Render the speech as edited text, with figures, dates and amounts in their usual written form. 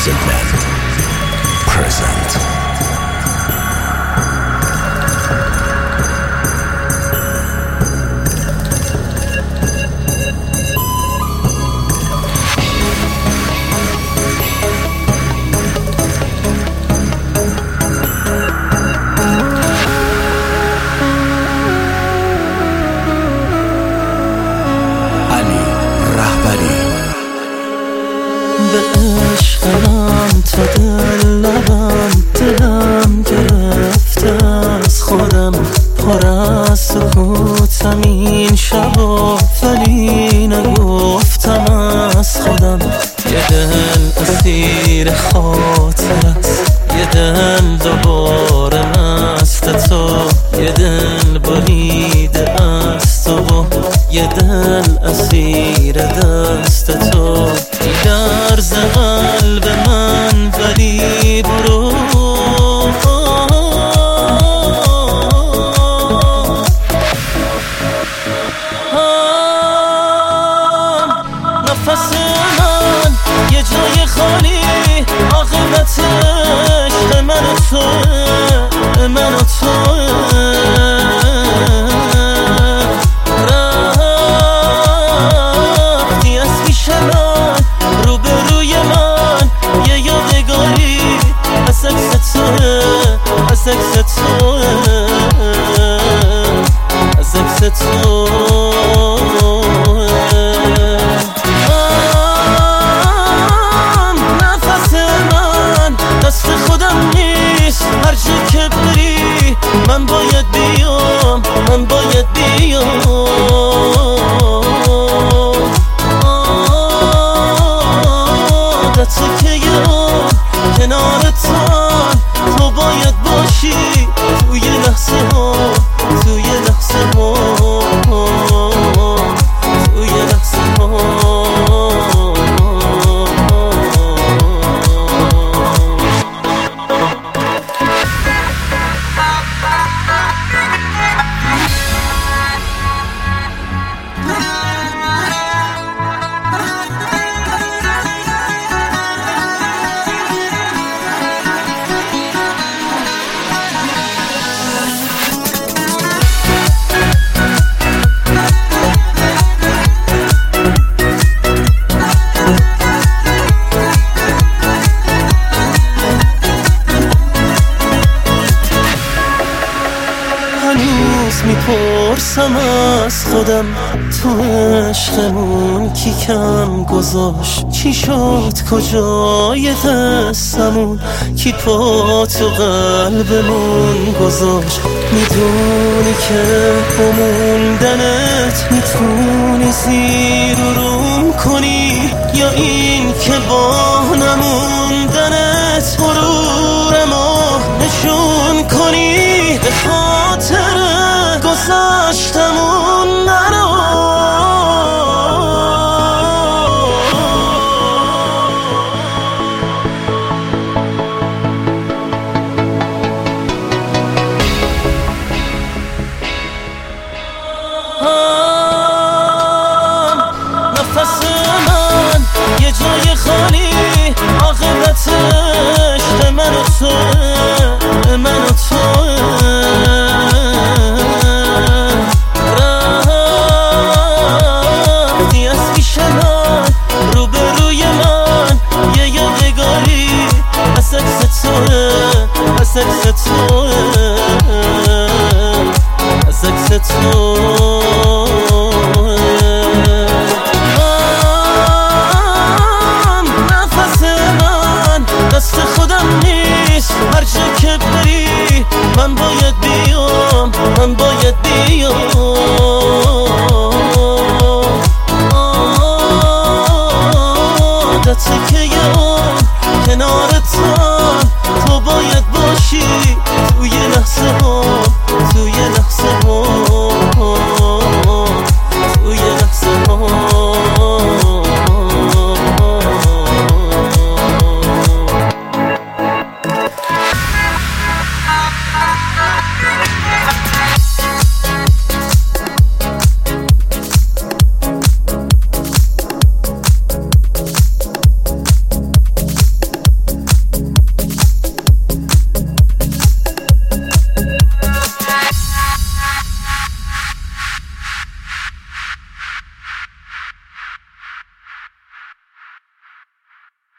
Land present. به عشقم تا دل لبم دلم گرفته از خودم، پر از سکوتم این شبا ولی نگفتم از خودم. یه دل اسیر خاطر است، یه دل دوباره مست تو، یه دل بریده از تو، یه دل اسیر دست تو. درز قلب من ولی برو، نفس من یه جای خالی، عاقبت عشق من و توه، من و توه. رفتی از پیش من، روبروی من یه یادگاری از عکس توه، از عکس توه، از عکس توه. نفس من دست خودم نیست، هر جا که بری من باید بیام، من باید بیام. عادت که یام کنارتم، تو باید باشی توی لحظه ها، توی لحظه ها، توی لحظه ها. هنوز میپرسم از خودم، تو عشقمون کی کم گذاشت؟ چی شد کجای دستمون؟ کی پا تو قلبمون گذاشت؟ میدونی که بموندنت میتونی زیر و روم کنی، یا این که با نموندنت غرورمو نشون کنی؟ به خاطر گذشتمون نرو، نفس من یه جای خالی، عاقبت عشق من و توه، من و توه. رفتی از پیش من، روبروی من یه یادگاری از عکس توه، از عکس توه، از عکس توه. دست خودم نیست، هر جا که بری من باید بیام، من باید بیام. عادت که یام کنارتم،